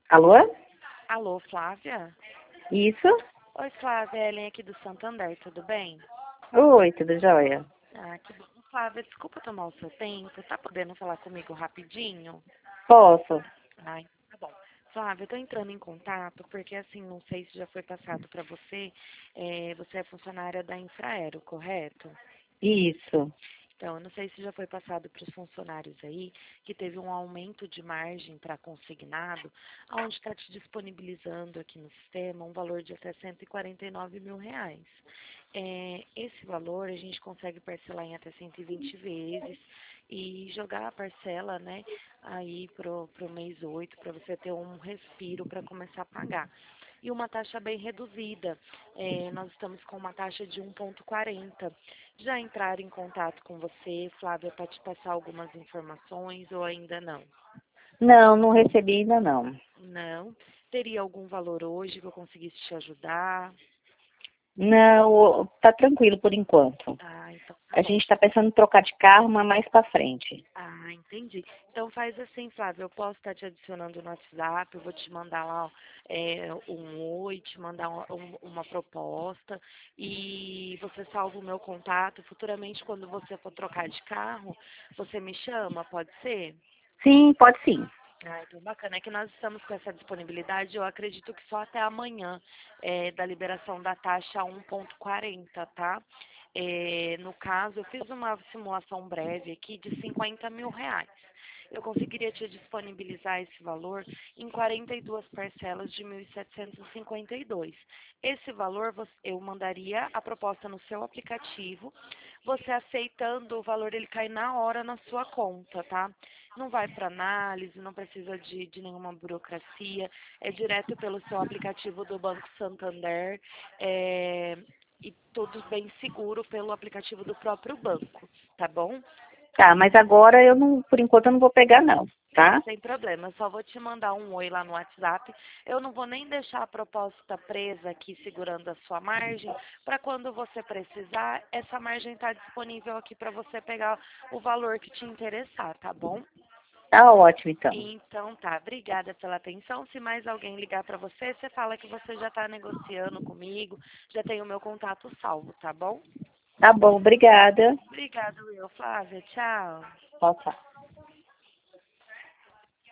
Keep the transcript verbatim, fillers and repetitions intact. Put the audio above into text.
Alô? Alô, Flávia? Isso? Oi, Flávia, é Ellen aqui do Santander, tudo bem? Oi, tudo jóia? Ah, que bom. Flávia, desculpa tomar o seu tempo, tá podendo falar comigo rapidinho? Posso? Ai, tá bom. Flávia, eu tô entrando em contato porque, assim, não sei se já foi passado para você, é, você é funcionária da Infraero, correto? Isso. Então, eu não sei se já foi passado para os funcionários aí que teve um aumento de margem para consignado, onde está te disponibilizando aqui no sistema um valor de até cento e quarenta e nove mil reais. É, esse valor a gente consegue parcelar em até cento e vinte vezes e jogar a parcela, né, aí pro, pro mês oito para você ter um respiro para começar a pagar. E uma taxa bem reduzida. É, nós estamos com uma taxa de um vírgula quarenta. Já entraram em contato com você, Flávia, para te passar algumas informações ou ainda não? Não, não recebi ainda não. Não. Teria algum valor hoje que eu conseguisse te ajudar? Não, tá tranquilo por enquanto. Ah, então tá A bom. gente tá pensando em trocar de carro, mas mais pra frente. Ah, entendi. Então faz assim, Flávia, eu posso estar te adicionando no WhatsApp, eu vou te mandar lá é, um oi, te mandar um- um- uma proposta e você salva o meu contato. Futuramente, quando você for trocar de carro, você me chama, pode ser? Sim, pode sim. Ah, então bacana. É que nós estamos com essa disponibilidade, eu acredito que só até amanhã, é, da liberação da taxa um vírgula quarenta, tá? É, no caso, eu fiz uma simulação breve aqui de cinquenta mil reais. Eu conseguiria te disponibilizar esse valor em quarenta e duas parcelas de mil setecentos e cinquenta e dois. Esse valor você- eu mandaria a proposta no seu aplicativo, você aceitando o valor, ele cai na hora na sua conta, tá? Não vai para análise, não precisa de, de nenhuma burocracia, é direto pelo seu aplicativo do Banco Santander, é, e tudo bem seguro pelo aplicativo do próprio banco, tá bom? Tá, mas agora eu não, por enquanto eu não vou pegar não, Não, tá? sem problema, eu só vou te mandar um oi lá no WhatsApp. Eu não vou nem deixar a proposta presa aqui segurando a sua margem, para quando você precisar, essa margem está disponível aqui para você pegar o valor que te interessar, tá bom? Tá ótimo então. Então tá, obrigada pela atenção. Se mais alguém ligar para você, você fala que você já está negociando comigo, já tem o meu contato salvo, tá bom? Tá bom, obrigada. Obrigada, Will. Flávia, tchau. Tchau, tchau.